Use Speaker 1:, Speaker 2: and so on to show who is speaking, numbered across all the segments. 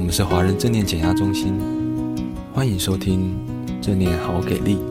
Speaker 1: 们是华人正念减压中心，欢迎收听正念好给力。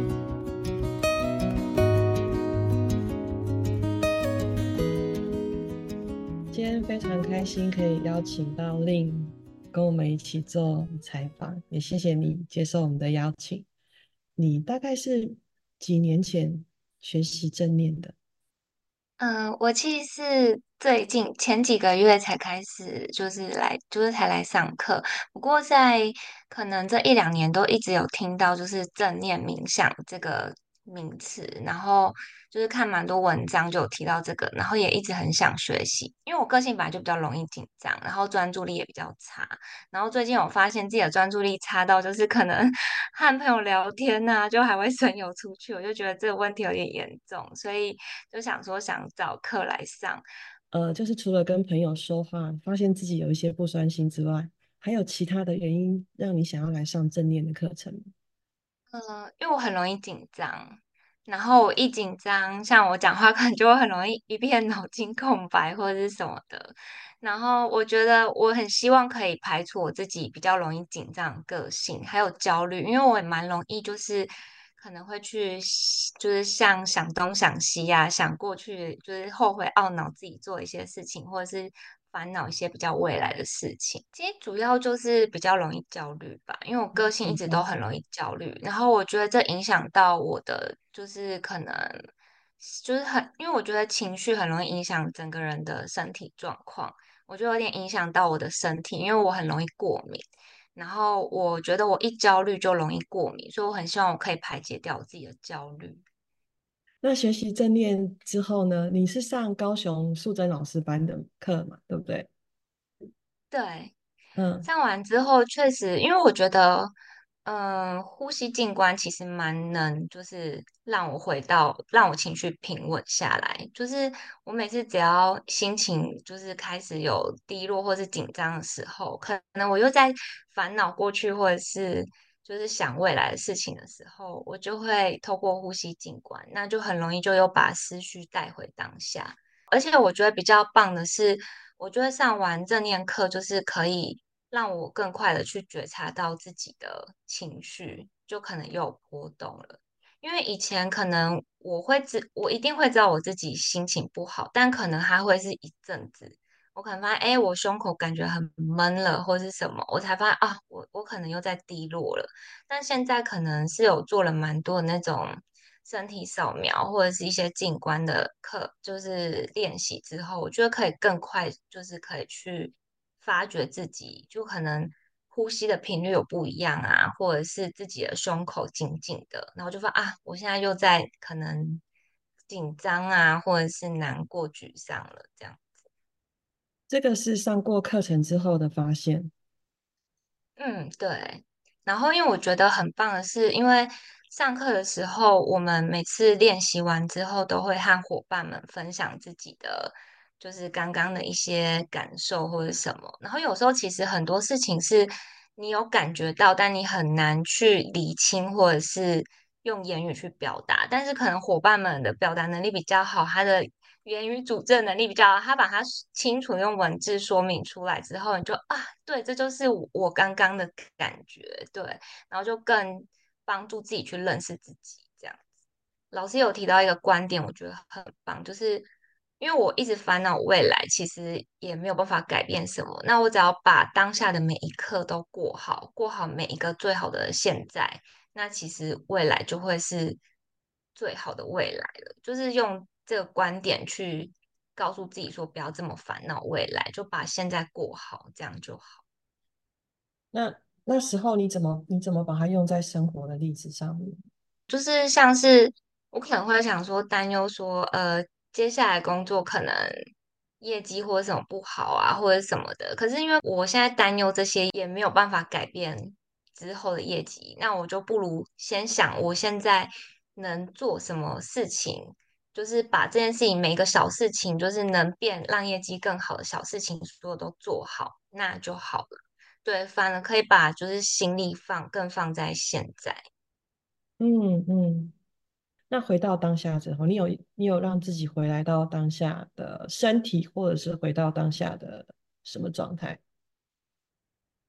Speaker 2: 今天非常开心可以邀请到令跟我们一起做采访，也谢谢你接受我们的邀请。你大概是几年前学习正念的？
Speaker 3: 我其实是最近前几个月才开始，才来上课。不过在可能这一两年都一直有听到就是正念冥想这个名词，然后就是看蛮多文章就有提到这个，然后也一直很想学习。因为我个性本来就比较容易紧张，然后专注力也比较差。然后最近我发现自己的专注力差到就是可能和朋友聊天呐、就还会神游出去，我就觉得这个问题有点严重，所以就想说想找课来上。
Speaker 2: 就是除了跟朋友说话，发现自己有一些不专心之外，还有其他的原因让你想要来上正念的课程吗？
Speaker 3: 因为我很容易紧张，然后我一紧张，像我讲话可能就会很容易一片脑筋空白或者是什么的。然后我觉得我很希望可以排除我自己比较容易紧张的个性，还有焦虑，因为我也蛮容易就是可能会去就是像想东想西呀、想过去，就是后悔懊恼自己做一些事情，或者是烦恼一些比较未来的事情。其实主要就是比较容易焦虑吧，因为我个性一直都
Speaker 2: 紧张。
Speaker 3: 很容易焦虑，然后我觉得这影响到我的就是可能就是因为我觉得情绪很容易影响整个人的身体状况，我就有点影响到我的身体，因为我很容易过敏。然后我觉得我一焦虑就容易过敏，所以我很希望我可以排解掉我自己的焦虑。
Speaker 2: 那学习正念之后呢？你是上高雄素贞老师班的课嘛？对不对？
Speaker 3: 对，
Speaker 2: 嗯。
Speaker 3: 上完之后，确实，因为我觉得，呼吸静观其实蛮能，就是让我情绪平稳下来。就是我每次只要心情就是开始有低落或是紧张的时候，可能我又在烦恼过去，或者是就是想未来的事情的时候，我就会透过呼吸静观，那就很容易就又把思绪带回当下。而且我觉得比较棒的是，我觉得上完正念课就是可以让我更快的去觉察到自己的情绪，就可能又有波动了。因为以前可能我一定会知道我自己心情不好，但可能还会是一阵子，我可能发现，哎，我胸口感觉很闷了，或是什么，我才发现啊，我可能又在低落了。但现在可能是有做了蛮多的那种身体扫描或者是一些静观的课，就是练习之后，我觉得可以更快，就是可以去发掘自己，就可能呼吸的频率有不一样啊，或者是自己的胸口紧紧的，然后就发现啊，我现在又在可能紧张啊，或者是难过、沮丧了，这样。
Speaker 2: 这个是上过课程之后的发现。
Speaker 3: 嗯，对。然后，因为我觉得很棒的是，因为上课的时候，我们每次练习完之后，都会和伙伴们分享自己的，就是刚刚的一些感受或者什么。然后有时候其实很多事情是你有感觉到，但你很难去理清，或者是用言语去表达。但是可能伙伴们的表达能力比较好，他的言语组织能力比较好，他把它清楚用文字说明出来之后，你就啊。对，这就是我刚刚的感觉，对，然后就更帮助自己去认识自己，这样。老师有提到一个观点，我觉得很棒，就是因为我一直烦恼未来，其实也没有办法改变什么。那我只要把当下的每一刻都过好，过好每一个最好的现在，那其实未来就会是最好的未来了。就是用这个观点去告诉自己说，不要这么烦恼未来，就把现在过好，这样就好。
Speaker 2: 那时候你怎么把它用在生活的例子上面？
Speaker 3: 就是像是我可能会想说担忧说，接下来工作可能业绩或者什么不好啊，或者什么的。可是因为我现在担忧这些也没有办法改变之后的业绩，那我就不如先想我现在能做什么事情，就是把这件事情每一个小事情，就是能变让业绩更好的小事情，所有都做好，那就好了。对，反而可以把就是心力更放在现在。
Speaker 2: 嗯嗯。那回到当下之后，你有让自己回来到当下的身体，或者是回到当下的什么状态？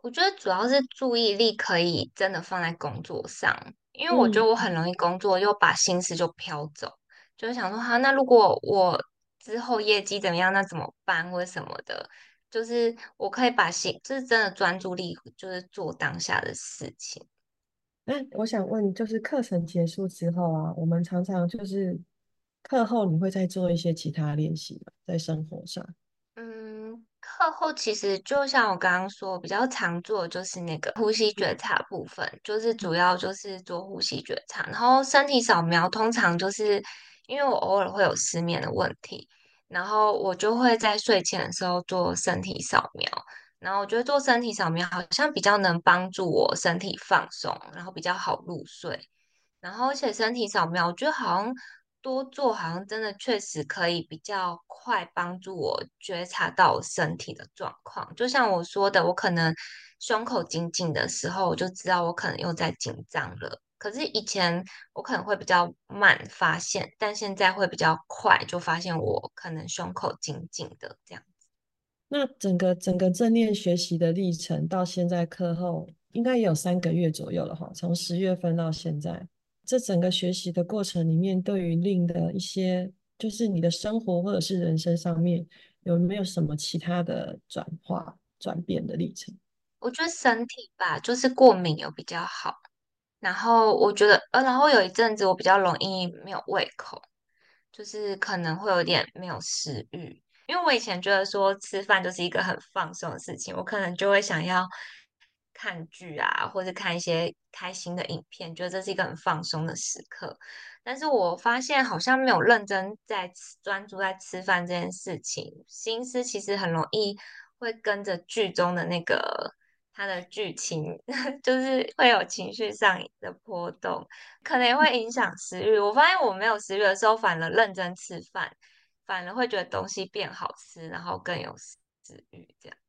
Speaker 3: 我觉得主要是注意力可以真的放在工作上，因为我觉
Speaker 2: 嗯，
Speaker 3: 得我很容易工作又把心思就飘走，就是想说哈，那如果我之后业绩怎么样，那怎么办或者什么的，就是我可以把心，就是真的专注力，就是做当下的事情。
Speaker 2: 那我想问，就是课程结束之后啊，我们常常就是课后你会再做一些其他练习吗？在生活上？
Speaker 3: 嗯，课后其实就像我刚刚说，我比较常做的就是那个呼吸觉察部分，就是主要就是做呼吸觉察，然后身体扫描通常就是因为我偶尔会有失眠的问题，然后我就会在睡前的时候做身体扫描，然后我觉得做身体扫描好像比较能帮助我身体放松，然后比较好入睡。然后而且身体扫描，我觉得好像多做，好像真的确实可以比较快帮助我觉察到我身体的状况。就像我说的，我可能胸口紧紧的时候，我就知道我可能又在紧张了。可是以前我可能会比较慢发现，但现在会比较快就发现我可能胸口紧紧的这样。
Speaker 2: 那整个正念学习的历程到现在课后应该也有3个月左右了哈，从10月份到现在，这整个学习的过程里面，对于令的一些就是你的生活或者是人生上面有没有什么其他的转化转变的历程？
Speaker 3: 我觉得身体吧，就是过敏有比较好。然后我觉得，然后有一阵子我比较容易没有胃口，就是可能会有点没有食欲，因为我以前觉得说吃饭就是一个很放松的事情，我可能就会想要看剧啊，或者看一些开心的影片，觉得这是一个很放松的时刻。但是我发现好像没有认真在专注在吃饭这件事情，心思其实很容易会跟着剧中的那个它的剧情，就是会有情绪上的波动。可能也会影响食欲。我发现我没有食欲的时候，反而认真吃饭，反而会觉得东西变好吃，然后更有食欲这样。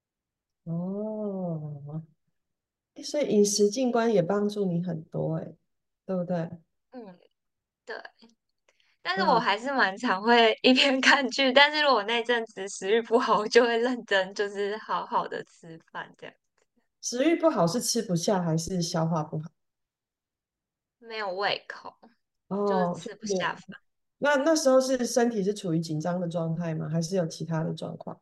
Speaker 2: 哦，所以饮食进观也帮助你很多哎，对不对？
Speaker 3: 嗯，对。但是我
Speaker 2: 嗯，
Speaker 3: 还是蛮常会一边看剧，但是如果那阵子食欲不好，我就会认真就是好好的吃饭这样。
Speaker 2: 食欲不好是吃不下还是消化不好？
Speaker 3: 没有胃口，就是
Speaker 2: 哦，就
Speaker 3: 吃不
Speaker 2: 是
Speaker 3: 下饭。
Speaker 2: 那时候是身体是处于紧张的状态吗？还是有其他的状况？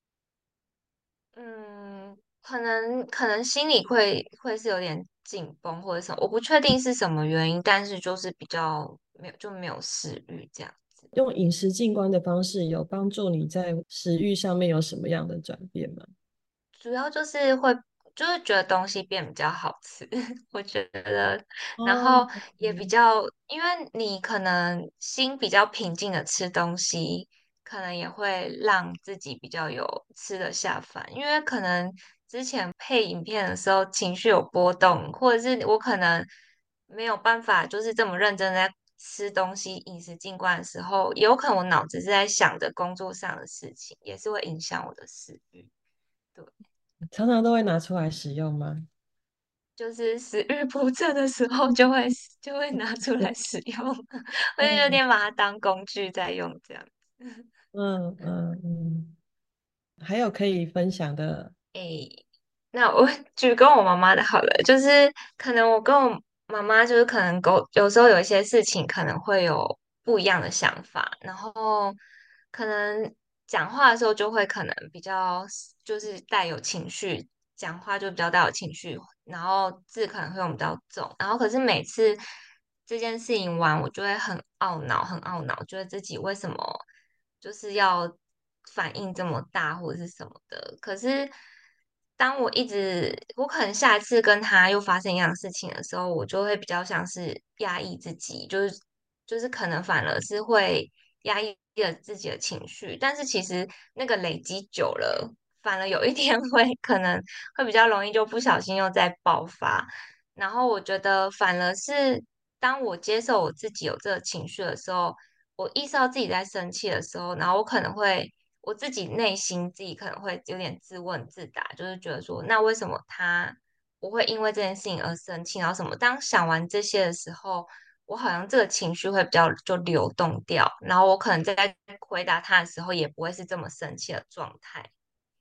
Speaker 3: 嗯，可能心里会是有点紧绷或者什么，我不确定是什么原因，但是就是比较没有食欲这样子。
Speaker 2: 用饮食进观的方式有帮助你在食欲上面有什么样的转变吗？
Speaker 3: 主要就是就是觉得东西变比较好吃，我觉得，然
Speaker 2: 哦，
Speaker 3: 后也比较，因为你可能心比较平静的吃东西，可能也会让自己比较有吃得下饭，因为可能之前配影片的时候情绪有波动，或者是我可能没有办法就是这么认真地在吃东西、饮食进观的时候，有可能我脑子是在想着工作上的事情，也是会影响我的食欲。对。
Speaker 2: 常常都会拿出来使用吗？
Speaker 3: 就是食欲不振的时候就会拿出来使用，我就有
Speaker 2: 嗯
Speaker 3: 点把它当工具在用这样。
Speaker 2: 嗯嗯嗯，还有可以分享的
Speaker 3: 诶，那我举跟我妈妈的好了，就是可能我跟我妈妈就是可能有时候有一些事情可能会有不一样的想法，然后可能讲话的时候就会可能比较就是带有情绪，讲话就比较带有情绪，然后字可能会用比较重，然后可是每次这件事情完，我就会很懊恼，很懊恼，觉得自己为什么就是要反应这么大或者是什么的。可是当我可能下一次跟他又发生一样的事情的时候，我就会比较像是压抑自己，就是可能反而是会压抑了自己的情绪，但是其实那个累积久了。反而有一天可能会比较容易就不小心又在爆发，然后我觉得反而是当我接受我自己有这个情绪的时候，我意识到自己在生气的时候，然后我可能会我自己内心自己可能会有点自问自答，就是觉得说，那为什么我会因为这件事情而生气，然后什么？当想完这些的时候，我好像这个情绪会比较就流动掉，然后我可能在回答他的时候也不会是这么生气的状态。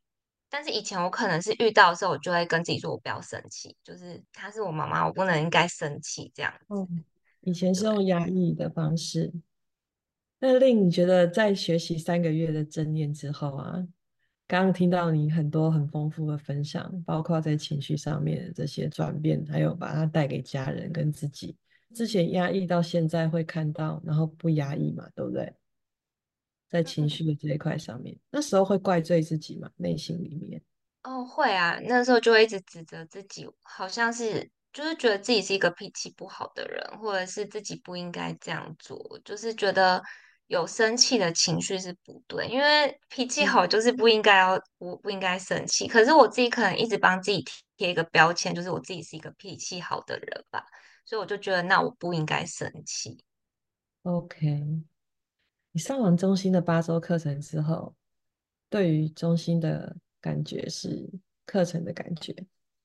Speaker 3: 但是以前我可能是遇到的时候，我就会跟自己说，我不要生气，就是她是我妈妈，我不能应该生气这样子。
Speaker 2: 哦，以前是
Speaker 3: 对。
Speaker 2: 用压抑的方式。那令你觉得在学习3个月的正念之后啊，刚刚听到你很多很丰富的分享，包括在情绪上面的这些转变，还有把它带给家人跟自己。之前压抑到现在会看到，然后不压抑嘛，对不对？在情绪的这一块上面，那时候会怪罪自己嘛，内心里面。
Speaker 3: 哦，会啊，那时候就会一直指责自己，好像是就是觉得自己是一个脾气不好的人，或者是自己不应该这样做，就是觉得有生气的情绪是不对，因为脾气
Speaker 2: 嗯，
Speaker 3: 好就是不应该生气，可是我自己可能一直帮自己贴一个标签，就是我自己是一个脾气好的人吧，所以我就觉得那我不应该生气。
Speaker 2: OK，你上完中心的8周课程之后，对于中心的感觉是课程的感觉。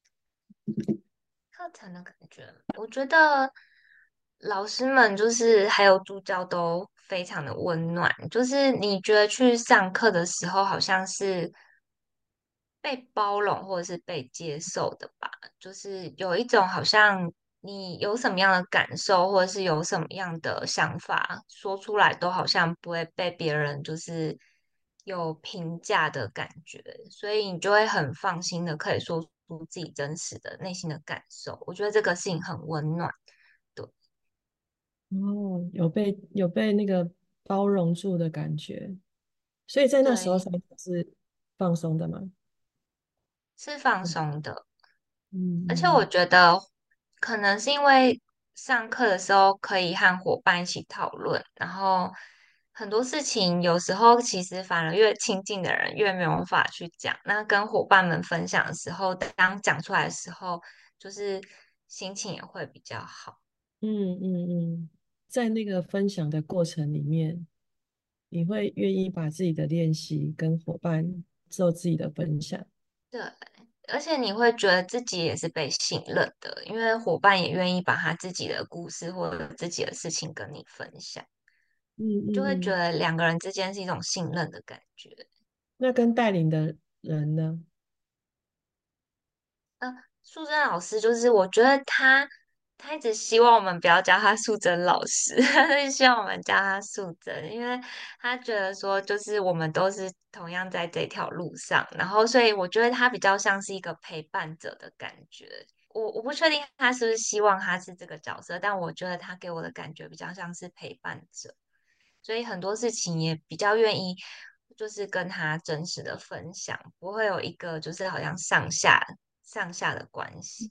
Speaker 3: 课程的感觉，我觉得老师们就是还有助教都非常的温暖，就是你觉得去上课的时候，好像是被包容或者是被接受的吧，就是有一种好像你有什么样的感受，或者是有什么样的想法说出来，都好像不会被别人就是有评价的感觉，所以你就会很放心的可以说出自己真实的内心的感受。我觉得这个事情很温暖。对
Speaker 2: 哦，有被那个包容住的感觉，所以在那时候
Speaker 3: 对，
Speaker 2: 才是放松的嘛。
Speaker 3: 是放松的。而且我
Speaker 2: 嗯
Speaker 3: 觉得可能是因为上课的时候可以和伙伴一起讨论，然后很多事情有时候其实反而越亲近的人越没有办法去讲。那跟伙伴们分享的时候，当讲出来的时候，就是心情也会比较好。
Speaker 2: 嗯，在那个分享的过程里面，你会愿意把自己的练习跟伙伴做自己的分享。
Speaker 3: 对，而且你会觉得自己也是被信任的，因为伙伴也愿意把他自己的故事或者自己的事情跟你分享，
Speaker 2: 嗯
Speaker 3: 就会觉
Speaker 2: 嗯，
Speaker 3: 得两个人之间是一种信任的感觉。
Speaker 2: 那跟带领的人呢？
Speaker 3: 素贞老师就是，我觉得他一直希望我们不要叫他素贞老师，他是希望我们叫他素贞，因为他觉得说，就是我们都是同样在这条路上，然后所以我觉得他比较像是一个陪伴者的感觉。我不确定他是不是希望他是这个角色，但我觉得他给我的感觉比较像是陪伴者。所以很多事情也比较愿意，就是跟他真实的分享，不会有一个就是好像上下的关系。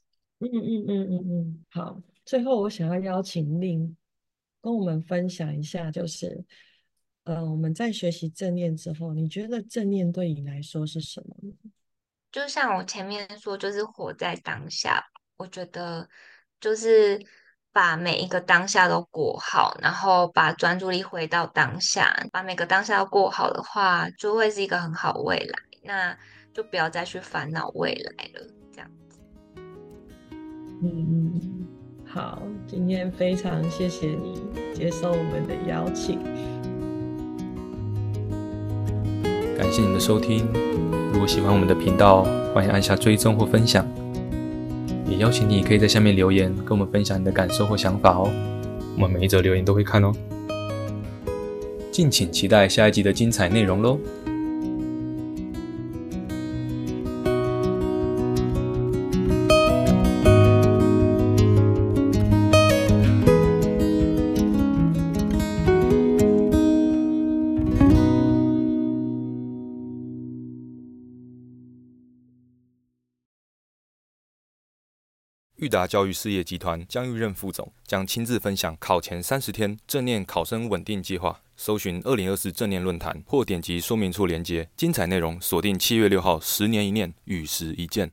Speaker 2: 好，最后我想要邀请令跟我们分享一下，就是我们在学习正念之后，你觉得正念对你来说是什么呢？
Speaker 3: 就像我前面说，就是活在当下。我觉得就是把每一个当下都过好，然后把专注力回到当下，把每个当下都过好的话，就会是一个很好的未来。那就不要再去烦恼未来了，这样。
Speaker 2: 好，今天非常谢谢你接受我们的邀请。
Speaker 1: 感谢您的收听。如果喜欢我们的频道，欢迎按下追踪或分享。也邀请你可以在下面留言，跟我们分享你的感受或想法哦。我们每一则留言都会看哦。敬请期待下一集的精彩内容喽。裕达教育事业集团江玉任副总将亲自分享考前30天正念考生稳定计划。搜寻2024正念论坛或点击说明处连结，精彩内容锁定7月6号，10年一念，与时一见。